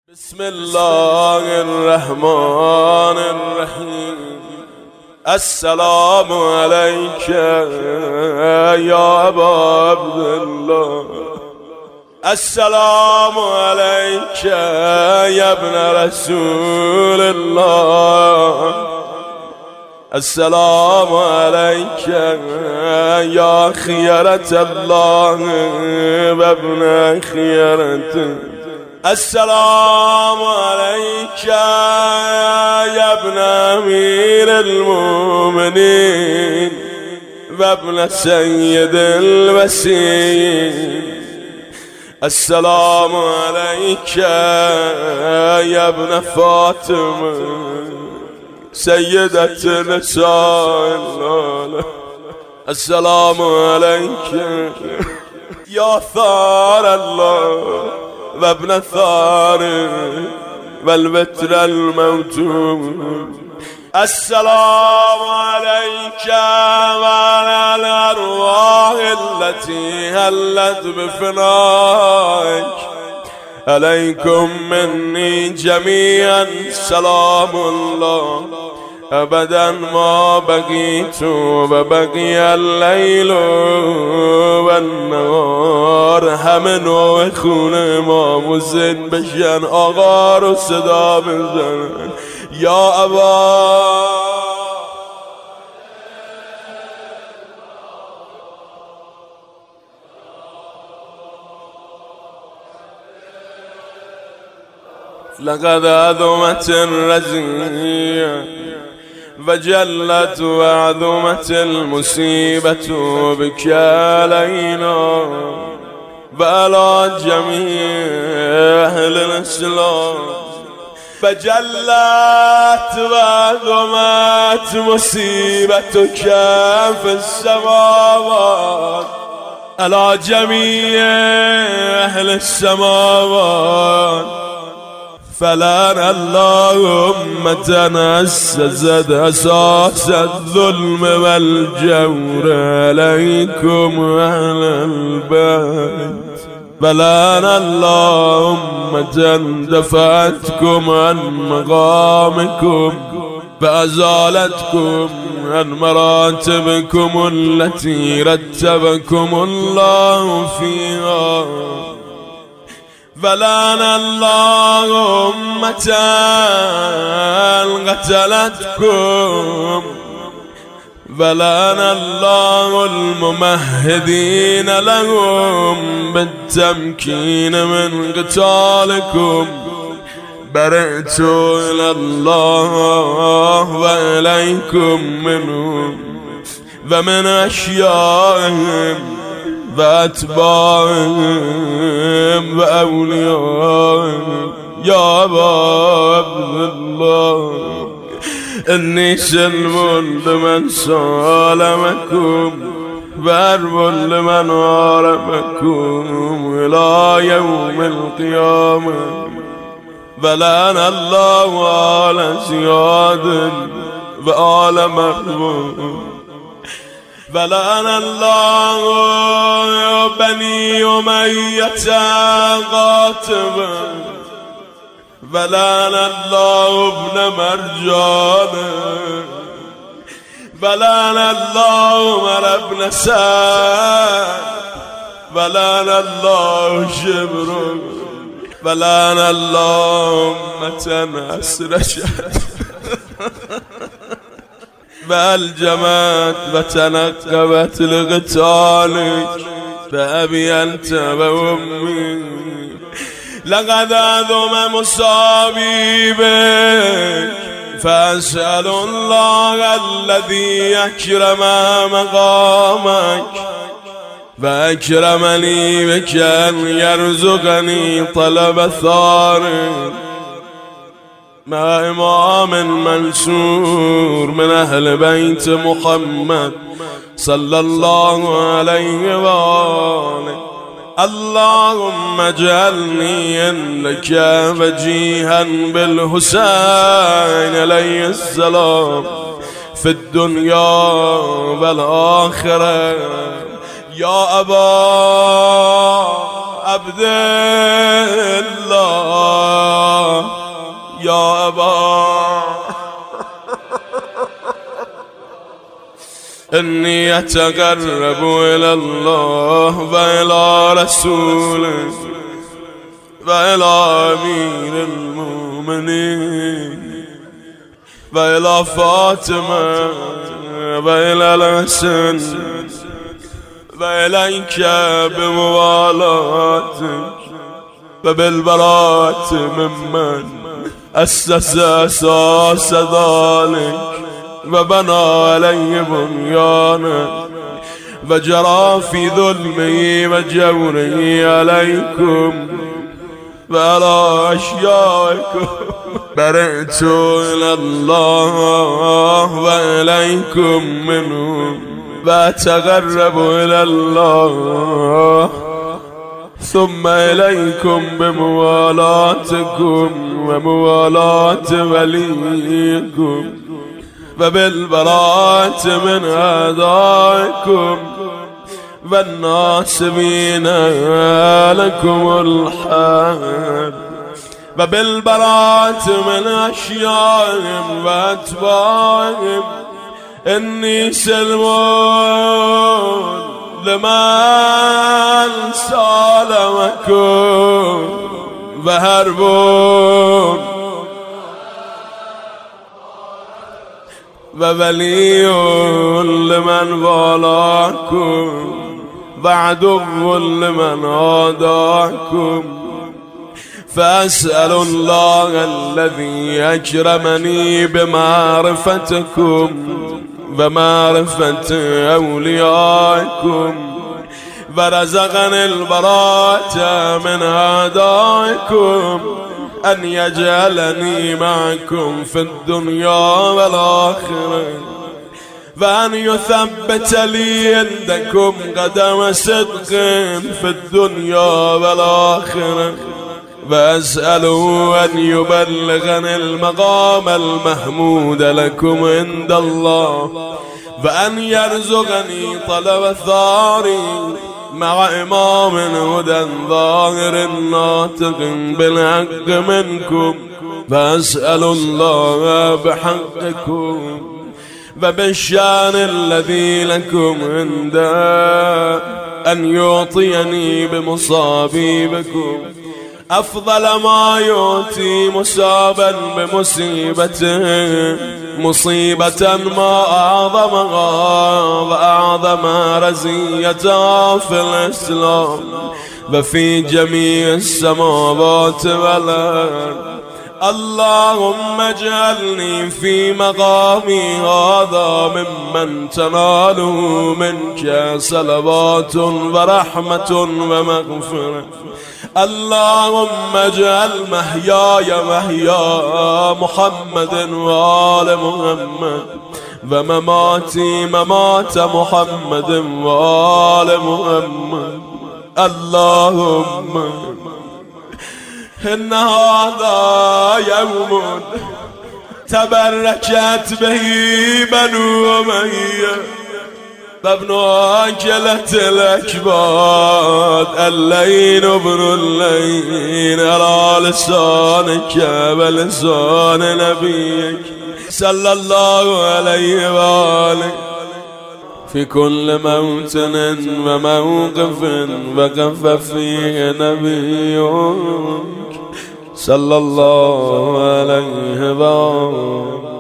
بسم الله الرحمن الرحیم. السلام علیک یا ابا عبدالله. السلام علیک یا ابن رسول الله. السلام علیک یا خیرة الله و ابن خیرته. السلام عليك يا ابن أمير المؤمنين وابن سيد الوسيم. السلام عليك يا ابن فاطمة سيدة نساء العالم. السلام عليك يا ثار الله وابن ثار والبتر الموتوم. السلام عليك وعلى الأرواح التي هلت بفنائك. عليكم مني جميعا سلام الله ابدا ما بقيت وبقي الليل والنهار. همه نوع خونه ما مزن بشن، آقا رو صدا بزن یا ابا. لقد عظمت الرزية وجلت وعظمت المصيبة بك علينا وعلى جميع أهل الإسلام. فجلت وعظمت مصيبتك في السماوات على جميع أهل السماوات. فلعن الله أمة أسست أساس الظلم والجور عليكم أهل البيت. فلعن الله أمة دفعتكم عن مقامكم فأزالتكم عن مراتبكم التي رتبكم الله فيها. فلعن الله أمة قتلتكم. فلعن الله الممهدين لهم بالتمكين من قتالكم. برئت إلى الله وإليكم منهم ومن أشيائهم وأتباعهم وأوليائهم. يا أبا عبدالله إني سلم لمن سالمكم وحرب لمن حاربكم إلى يوم القيامة. فلعن الله آل زياد وآل مريم. فلعن الله بني أمية قاتبا. فلعن الله ابن مرجان. فلعن الله عمر بن سعد. فلعن الله شبر. فلعن الله أمة أسرشت فألجمت وتنقبت لقتالك فأبي أنت وأمي. لقد عظم مصابي بك فأسأل الله الذي أكرم مقامك فأكرمني بك أن يرزقني طلب ثارك مع إمام منصور من أهل بيت محمد صلى الله عليه وآله. اللهم اجعلني عندك وجيها بالحسين عليه السلام في الدنيا والآخرة. يا أبا عبد الله إني أتقرب إلى الله وإلى رسوله وإلى أمير المؤمنين وإلى فاطمة وإلى الحسن وإليك بموالاتك وبالبراءة ممن أسس أساس ذلك وبنى عليه بنيانا وجرى في ظلمه وجوره عليكم وعلى أشيائكم. برئت إلى الله وإليكم منهم وأتقرب إلى الله ثم إليكم بموالاتكم وموالاة وليكم وبالبراءة من أعدائكم والناصبين لكم الحرب وبالبراءة من أشيائهم وأتباعهم. إني سلم لمن سالمكم وهرب وولي لمن والاكم وعدو لمن عاداكم. فأسأل الله الذي أكرمني بمعرفتكم ومعرفة أوليائكم ورزقني البراءة من أعدائكم أن يجعلني معكم في الدنيا والآخرة وأن يثبت لي عندكم قدم صدق في الدنيا والآخرة. وأسأله أن يبلغني المقام المحمود لكم عند الله وأن يرزقني طلب ثاري مع إمام هدى ظاهر ناطق بالحق منكم. فأسأل الله بحقكم وبالشان الذي لكم عنده أن يعطيني بمصابيبكم أفضل ما يؤتي مصابا بمصيبته مصيبة ما أعظمها وأعظم رزيتها في الإسلام وفي جميع السماوات والأرض. اللهم اجعلني في مقامي هذا ممن تناله منك صلوات ورحمة ومغفرة. اللهم اجعل محياي محيا محمد وآل محمد ومماتي ممات محمد وآل محمد. اللهم إن هذا يوم تبركت به بنو أمية فابن أكلة الأكباد اللين ابن اللين على لسانك ولسان نبيك صلى الله عليه وآله في كل موطن وموقف وقف فيه نبيك صلى الله عليه وآله.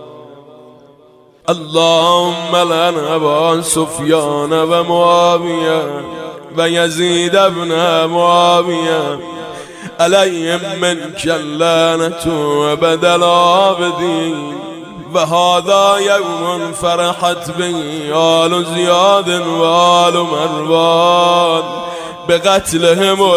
اللهم لعن أبا سفيان ومعاوية ويزيد بن معاوية عليهم منك اللعنة وبدل العابدين. وهذا يوم فرحت به آل زياد وآل مروان بقتلهم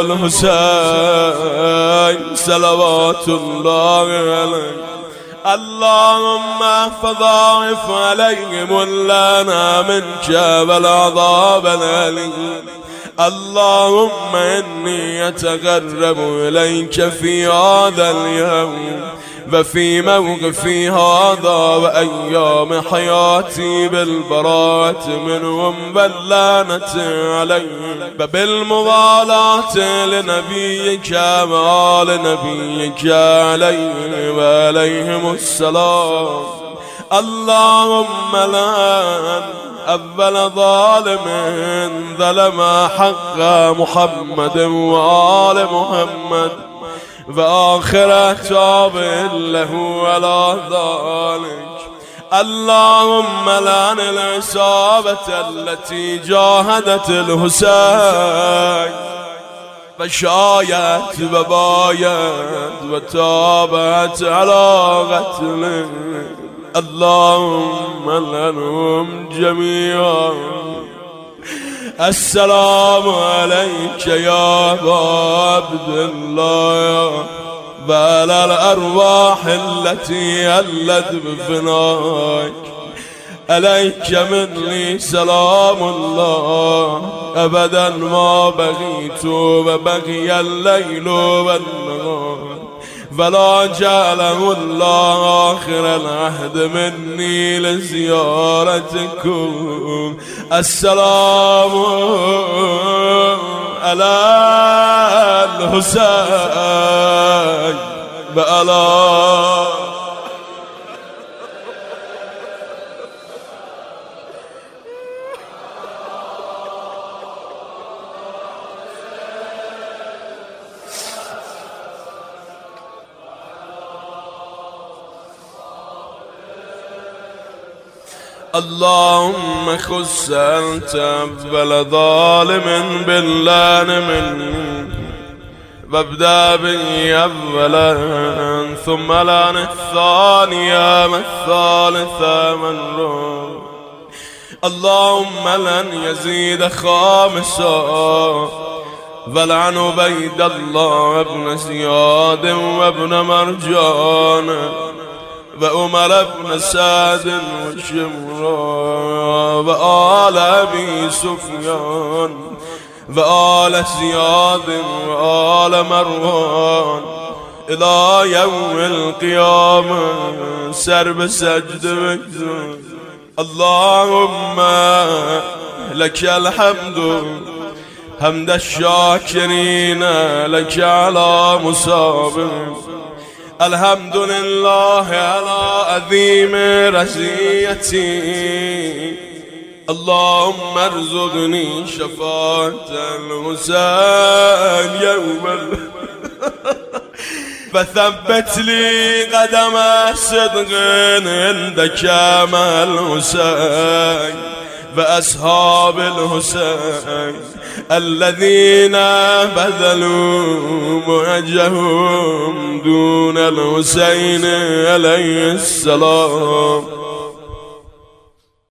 الحسين صلوات الله عليه. اللهم فضاعف عليهم اللعنة منك والعذاب الأليم. اللهم إني أتقرب إليك في هذا اليوم وفي موقفي هذا وأيام حياتي بالبراءة منهم واللعنة عليهم وبالموالاة لنبيك وآل نبيك عليه وعليهم السلام. اللهم لعن أول ظالم ظلم حق محمد وآل محمد وآخر تاب له ولا ذلك. اللهم لعن العصابة التي جاهدت الحسين فشايت وبايت وتابت على قتله. اللهم لعنهم جميعا. السلام عليك يا أبا عبد الله وعلى الأرواح التي هلت بفناك. عليك مني سلام الله أبدا ما بغيت وبغي الليل والنهار فلا جعله الله آخر العهد مني لزيارتكم. السلام على الحسين وعلى اللهم خص أنت أول ظالم باللعن مني وابدأ بي أولا ثم لعن الثانية والثالثة والرابعة. اللهم لن يزيد خامسا ولعن عبيد الله بن زياد وابن مرجان وعمر بن سعد وشمران وآل أبي سفيان وآل زياد وآل مروان إلى يوم القيامة سر بسجد وجد. اللهم لك الحمد حمد الشاكرين لك على مصاب. الحمد لله على عظيم رزيتي. اللهم ارزقني شفاعة الحسين يوم فثبت لي قدم صدق عندك مع الحسين وأصحاب الحسين الذين بذلوا وجههم دون الحسين عليه السلام.